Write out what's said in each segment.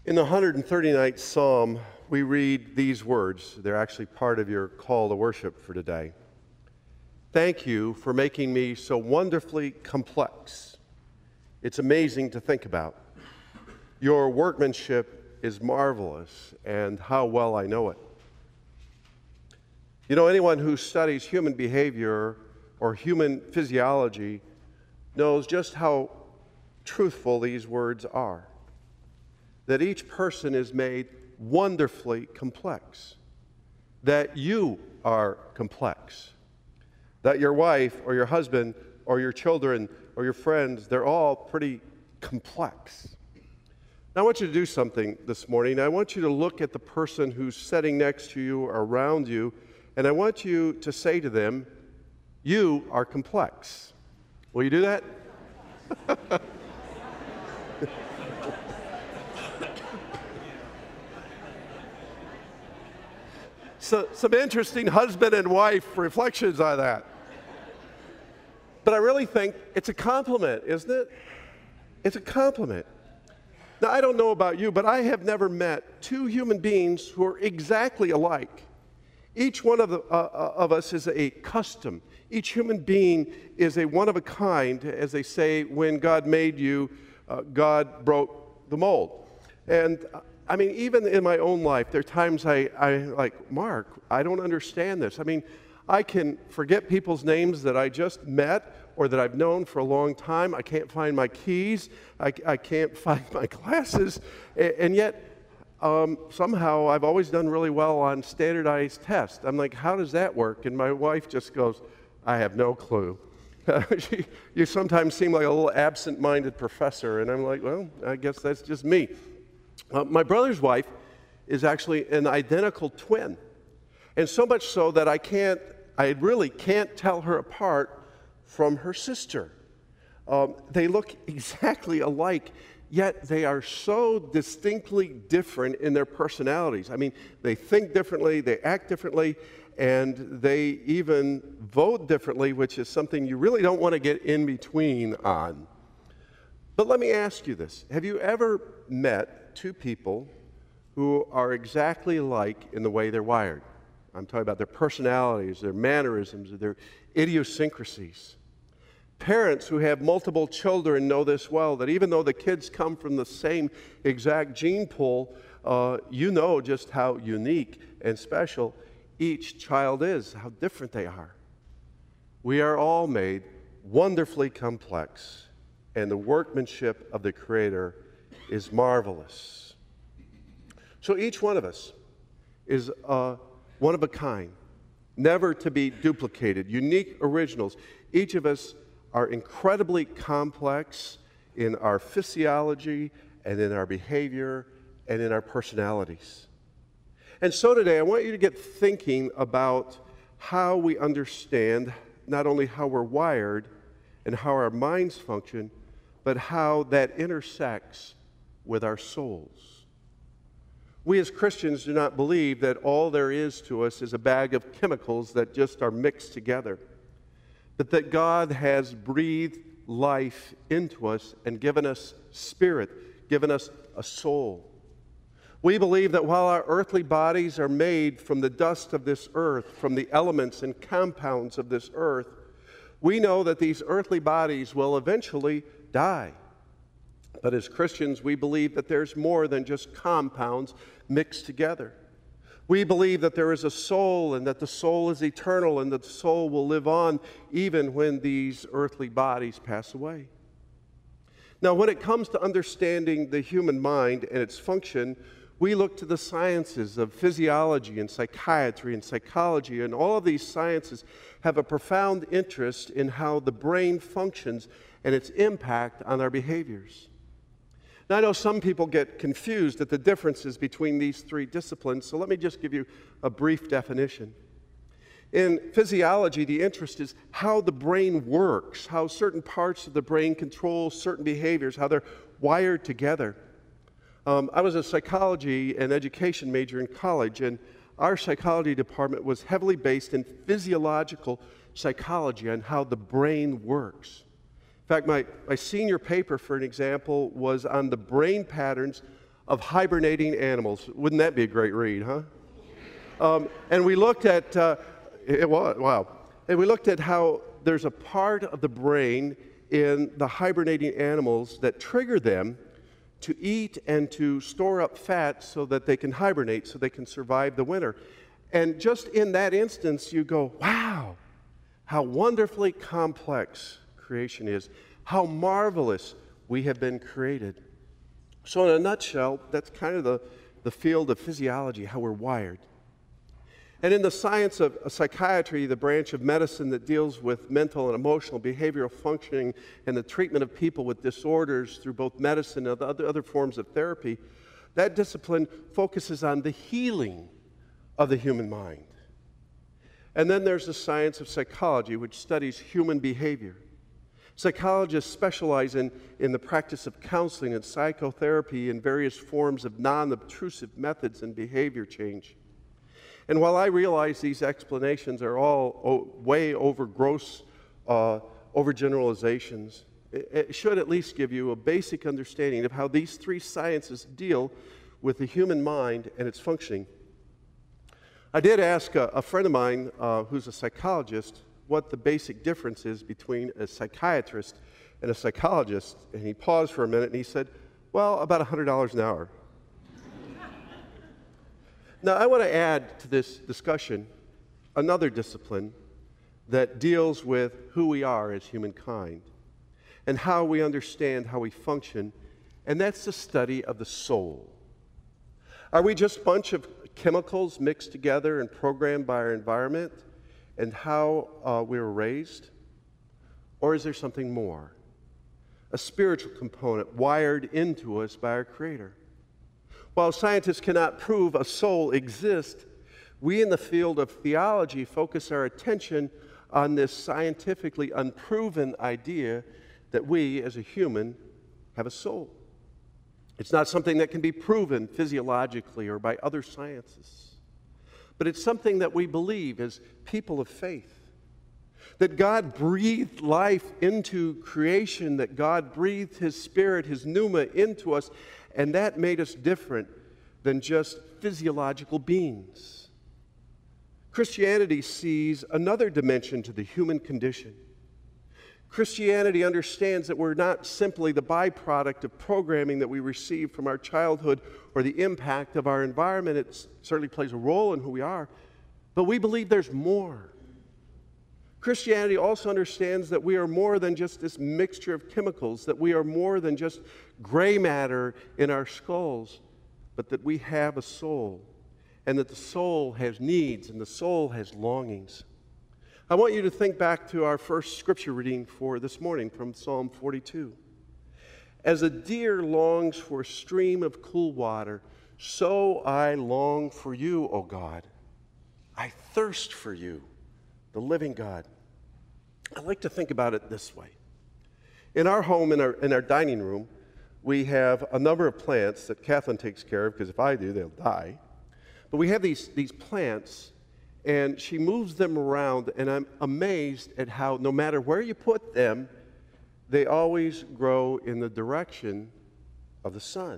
In the 139th Psalm, we read these words. They're actually part of your call to worship for today. Thank you for making me so wonderfully complex. It's amazing to think about. Your workmanship is marvelous, and how well I know it. You know, anyone who studies human behavior or human physiology knows just how truthful these words are. That each person is made wonderfully complex. That you are complex. That your wife or your husband or your children or your friends, they're all pretty complex. Now, I want you to do something this morning. I want you to look at the person who's sitting next to you or around you, and I want you to say to them, "You are complex." Will you do that? So, some interesting husband and wife reflections on that. But I really think it's a compliment, isn't it? It's a compliment. Now, I don't know about you, but I have never met two human beings who are exactly alike. Each one of us is a custom. Each human being is a one of a kind. As they say, when God made you, God broke the mold. And I mean, even in my own life, there are times I like, Mark, I don't understand this. I mean, I can forget people's names that I just met or that I've known for a long time. I can't find my keys. I can't find my glasses. And yet, somehow, I've always done really well on standardized tests. I'm like, how does that work? And my wife just goes, I have no clue. You sometimes seem like a little absent-minded professor. And I'm like, well, I guess that's just me. My brother's wife is actually an identical twin. And so much so that I really can't tell her apart from her sister. They look exactly alike, yet they are so distinctly different in their personalities. I mean, they think differently, they act differently, and they even vote differently, which is something you really don't want to get in between on. But let me ask you this. Have you ever met two people who are exactly alike in the way they're wired? I'm talking about their personalities, their mannerisms, their idiosyncrasies. Parents who have multiple children know this well, that even though the kids come from the same exact gene pool, you know just how unique and special each child is, how different they are. We are all made wonderfully complex, and the workmanship of the Creator is marvelous. So each one of us is one of a kind, never to be duplicated, unique originals. Each of us are incredibly complex in our physiology and in our behavior and in our personalities. And so today I want you to get thinking about how we understand not only how we're wired and how our minds function, but how that intersects with our souls. We as Christians do not believe that all there is to us is a bag of chemicals that just are mixed together, but that God has breathed life into us and given us spirit, given us a soul. We believe that while our earthly bodies are made from the dust of this earth, from the elements and compounds of this earth, we know that these earthly bodies will eventually die. But as Christians, we believe that there's more than just compounds mixed together. We believe that there is a soul and that the soul is eternal and that the soul will live on even when these earthly bodies pass away. Now, when it comes to understanding the human mind and its function, we look to the sciences of physiology and psychiatry and psychology, and all of these sciences have a profound interest in how the brain functions and its impact on our behaviors. Now, I know some people get confused at the differences between these three disciplines, so let me just give you a brief definition. In physiology, the interest is how the brain works, how certain parts of the brain control certain behaviors, how they're wired together. I was a psychology and education major in college, and our psychology department was heavily based in physiological psychology on how the brain works. In fact, my senior paper, for an example, was on the brain patterns of hibernating animals. Wouldn't that be a great read, huh? And we looked at, wow. And we looked at how there's a part of the brain in the hibernating animals that trigger them to eat and to store up fat so that they can hibernate, so they can survive the winter. And just in that instance, you go, wow, how wonderfully complex creation is, how marvelous we have been created. So in a nutshell, that's kind of the field of physiology, how we're wired. And in the science of psychiatry, the branch of medicine that deals with mental and emotional behavioral functioning and the treatment of people with disorders through both medicine and other forms of therapy, that discipline focuses on the healing of the human mind. And then there's the science of psychology, which studies human behavior. Psychologists specialize in the practice of counseling and psychotherapy and various forms of non-obtrusive methods in behavior change. And while I realize these explanations are all way over gross overgeneralizations, it should at least give you a basic understanding of how these three sciences deal with the human mind and its functioning. I did ask a friend of mine who's a psychologist what the basic difference is between a psychiatrist and a psychologist, and he paused for a minute and he said, well, about $100 an hour. Now, I want to add to this discussion another discipline that deals with who we are as humankind and how we understand how we function, and that's the study of the soul. Are we just a bunch of chemicals mixed together and programmed by our environment and how we were raised? Or is there something more? A spiritual component wired into us by our Creator. While scientists cannot prove a soul exists, we in the field of theology focus our attention on this scientifically unproven idea that we, as a human, have a soul. It's not something that can be proven physiologically or by other sciences, but it's something that we believe as people of faith. That God breathed life into creation, that God breathed His Spirit, His pneuma into us, and that made us different than just physiological beings. Christianity sees another dimension to the human condition. Christianity understands that we're not simply the byproduct of programming that we receive from our childhood or the impact of our environment. It certainly plays a role in who we are, but we believe there's more. Christianity also understands that we are more than just this mixture of chemicals, that we are more than just gray matter in our skulls, but that we have a soul, and that the soul has needs and the soul has longings. I want you to think back to our first scripture reading for this morning from Psalm 42. As a deer longs for a stream of cool water, so I long for you, O God. I thirst for you, the living God. I like to think about it this way. In our home, in our dining room, we have a number of plants that Kathleen takes care of, because if I do, they'll die. But we have these plants, and she moves them around, and I'm amazed at how no matter where you put them, they always grow in the direction of the sun.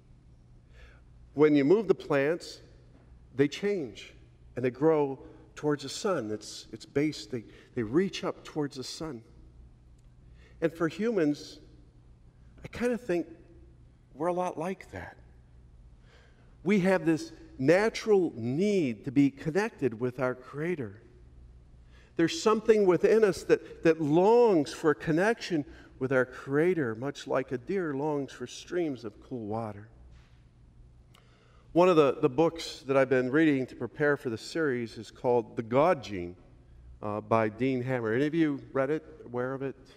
When you move the plants, they change, and they grow towards the sun. Its base, they reach up towards the sun. And for humans, I kind of think we're a lot like that. We have this natural need to be connected with our Creator. There's something within us that longs for a connection with our Creator, much like a deer longs for streams of cool water. One of the books that I've been reading to prepare for the series is called The God Gene by Dean Hammer. Any of you read it, aware of it?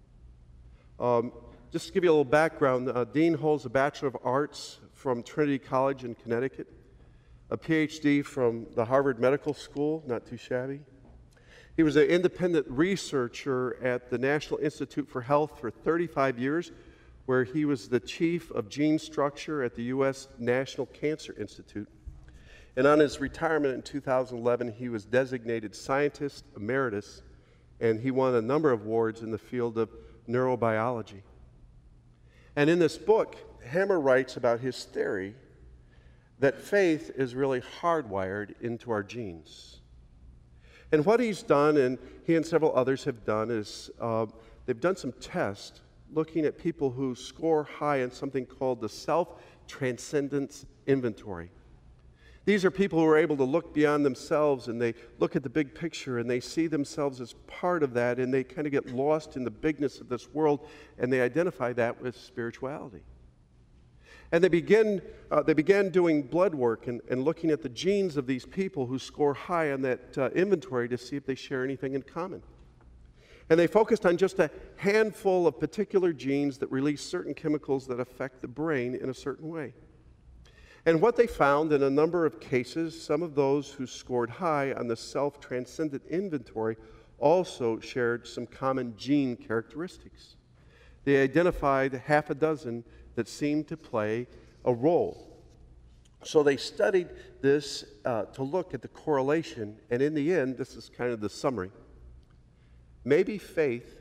Just to give you a little background, Dean holds a Bachelor of Arts from Trinity College in Connecticut, a PhD from the Harvard Medical School, not too shabby. He was an independent researcher at the National Institute for Health for 35 years, where he was the chief of gene structure at the U.S. National Cancer Institute. And on his retirement in 2011, he was designated scientist emeritus, and he won a number of awards in the field of neurobiology. And in this book, Hammer writes about his theory that faith is really hardwired into our genes. And what he's done, and he and several others have done, is they've done some tests looking at people who score high in something called the self-transcendence inventory. These are people who are able to look beyond themselves, and they look at the big picture, and they see themselves as part of that, and they kind of get lost in the bigness of this world, and they identify that with spirituality. And they began doing blood work and looking at the genes of these people who score high on that inventory to see if they share anything in common. And they focused on just a handful of particular genes that release certain chemicals that affect the brain in a certain way. And what they found in a number of cases, some of those who scored high on the self-transcendent inventory also shared some common gene characteristics. They identified half a dozen that seemed to play a role. So they studied this to look at the correlation, and in the end, this is kind of the summary. Maybe faith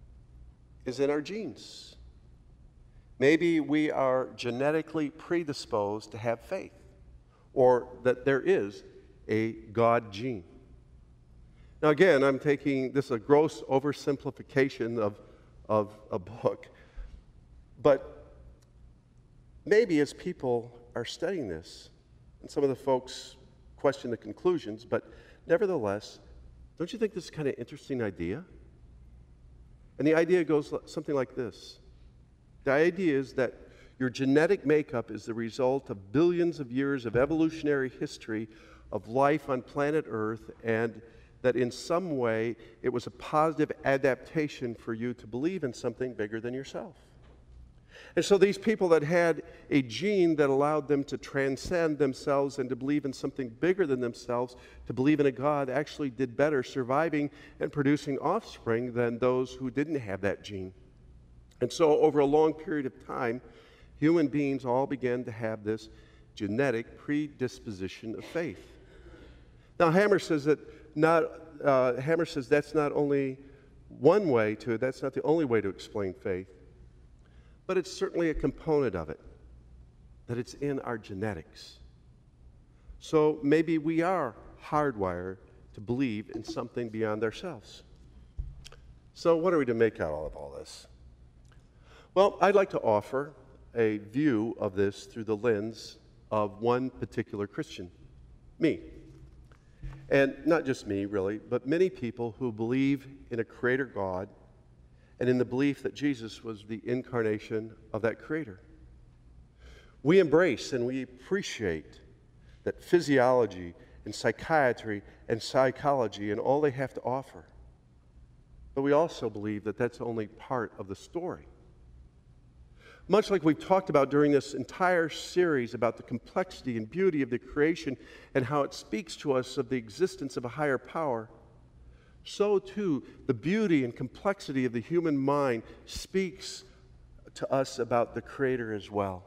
is in our genes. Maybe we are genetically predisposed to have faith, or that there is a God gene. Now again, I'm taking this a gross oversimplification of a book, but maybe as people are studying this, and some of the folks question the conclusions, but nevertheless, don't you think this is kind of an interesting idea? And the idea goes something like this. The idea is that your genetic makeup is the result of billions of years of evolutionary history of life on planet Earth, and that in some way it was a positive adaptation for you to believe in something bigger than yourself. And so these people that had a gene that allowed them to transcend themselves and to believe in something bigger than themselves, to believe in a God, actually did better surviving and producing offspring than those who didn't have that gene. And so over a long period of time, human beings all began to have this genetic predisposition of faith. Now Hammer says that's not only one way to, that's not the only way to explain faith, but it's certainly a component of it, that it's in our genetics. So maybe we are hardwired to believe in something beyond ourselves. So what are we to make out of all this? Well, I'd like to offer a view of this through the lens of one particular Christian, me. And not just me, really, but many people who believe in a creator God and in the belief that Jesus was the incarnation of that creator. We embrace and we appreciate that physiology and psychiatry and psychology and all they have to offer. But we also believe that that's only part of the story. Much like we've talked about during this entire series about the complexity and beauty of the creation and how it speaks to us of the existence of a higher power, so too the beauty and complexity of the human mind speaks to us about the Creator as well.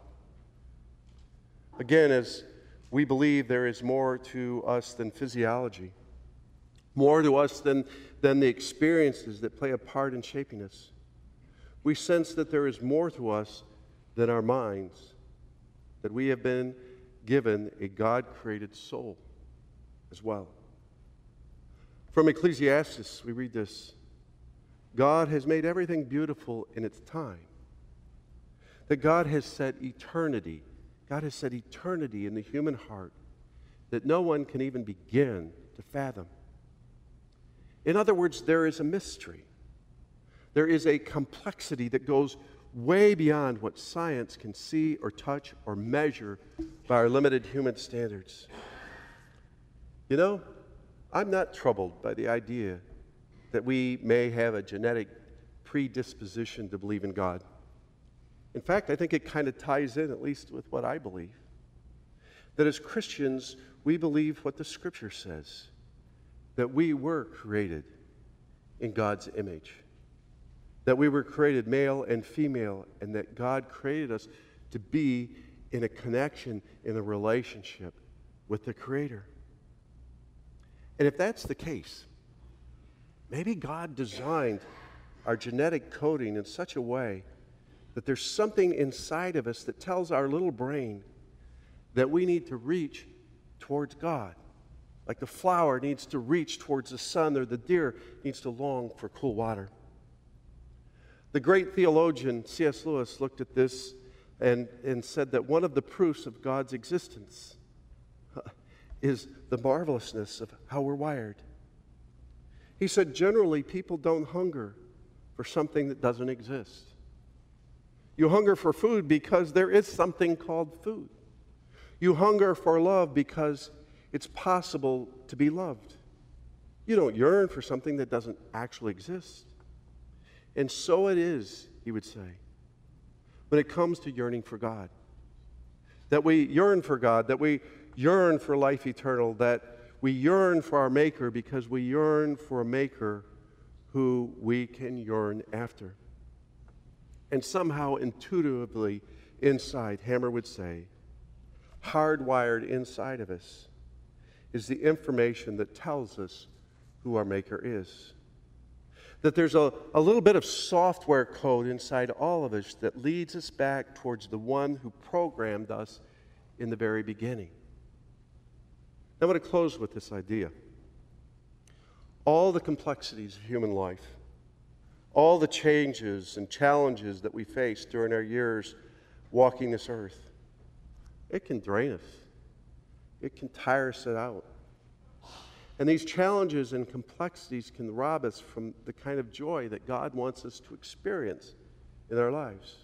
Again, as we believe there is more to us than physiology, more to us than the experiences that play a part in shaping us, we sense that there is more to us than our minds, that we have been given a God-created soul as well. From Ecclesiastes, we read this: God has made everything beautiful in its time. That God has set eternity in the human heart that no one can even begin to fathom. In other words, there is a mystery. There is a complexity that goes way beyond what science can see or touch or measure by our limited human standards. You know, I'm not troubled by the idea that we may have a genetic predisposition to believe in God. In fact, I think it kind of ties in, at least with what I believe. That as Christians, we believe what the Scripture says, that we were created in God's image, that we were created male and female, and that God created us to be in a connection, in a relationship with the Creator. And if that's the case, maybe God designed our genetic coding in such a way that there's something inside of us that tells our little brain that we need to reach towards God. Like the flower needs to reach towards the sun, or the deer needs to long for cool water. The great theologian C.S. Lewis looked at this and said that one of the proofs of God's existence is the marvelousness of how we're wired. He said, generally, people don't hunger for something that doesn't exist. You hunger for food because there is something called food. You hunger for love because it's possible to be loved. You don't yearn for something that doesn't actually exist. And so it is, he would say, when it comes to yearning for God. That we yearn for God, that we yearn for life eternal, that we yearn for our Maker because we yearn for a Maker who we can yearn after. And somehow, intuitively, inside, Hammer would say, hardwired inside of us is the information that tells us who our Maker is. That there's a little bit of software code inside all of us that leads us back towards the one who programmed us in the very beginning. I want to close with this idea. All the complexities of human life, all the changes and challenges that we face during our years walking this earth, it can drain us. It can tire us out. And these challenges and complexities can rob us from the kind of joy that God wants us to experience in our lives.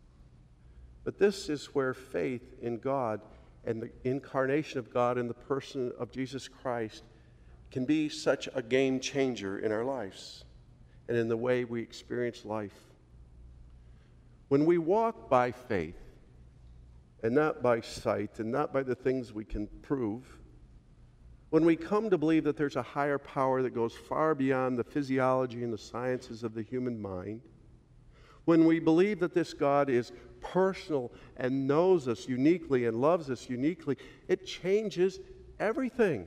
But this is where faith in God and the incarnation of God in the person of Jesus Christ can be such a game changer in our lives and in the way we experience life. When we walk by faith and not by sight and not by the things we can prove, when we come to believe that there's a higher power that goes far beyond the physiology and the sciences of the human mind, when we believe that this God is personal and knows us uniquely and loves us uniquely, it changes everything.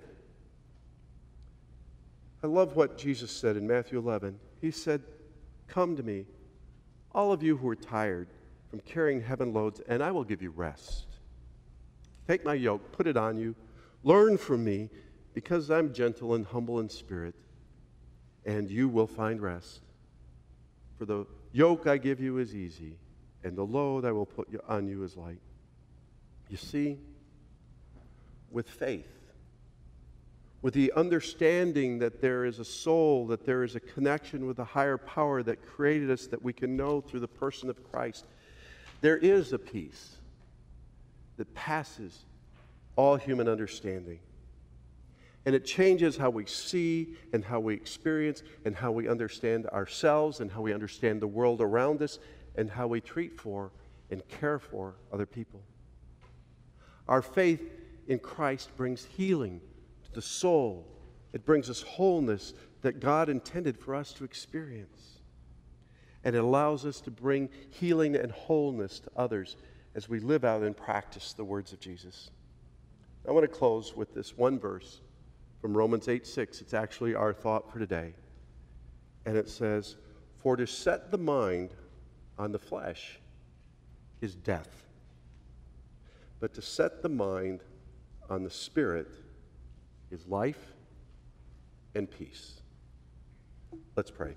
I love what Jesus said in Matthew 11. He said, "Come to me, all of you who are tired from carrying heavy loads, and I will give you rest. Take my yoke, put it on you, learn from me, because I'm gentle and humble in spirit, and you will find rest. For the yoke I give you is easy, and the load I will put on you is light." You see, with faith, with the understanding that there is a soul, that there is a connection with a higher power that created us, that we can know through the person of Christ, there is a peace that passes all human understanding. And it changes how we see and how we experience and how we understand ourselves and how we understand the world around us and how we treat for and care for other people. Our faith in Christ brings healing to the soul. It brings us wholeness that God intended for us to experience. And it allows us to bring healing and wholeness to others as we live out and practice the words of Jesus. I want to close with this one verse from Romans 8:6. It's actually our thought for today. And it says, "For to set the mind on the flesh is death, but to set the mind on the Spirit is life and peace." Let's pray.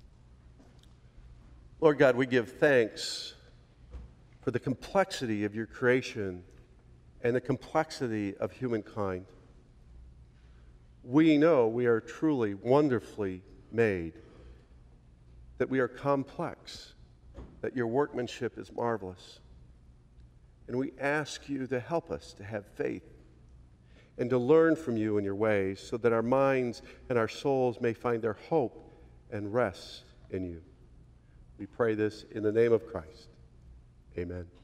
Lord God, we give thanks for the complexity of your creation and the complexity of humankind. We know we are truly wonderfully made, that we are complex, that your workmanship is marvelous. And we ask you to help us to have faith and to learn from you in your ways so that our minds and our souls may find their hope and rest in you. We pray this in the name of Christ. Amen.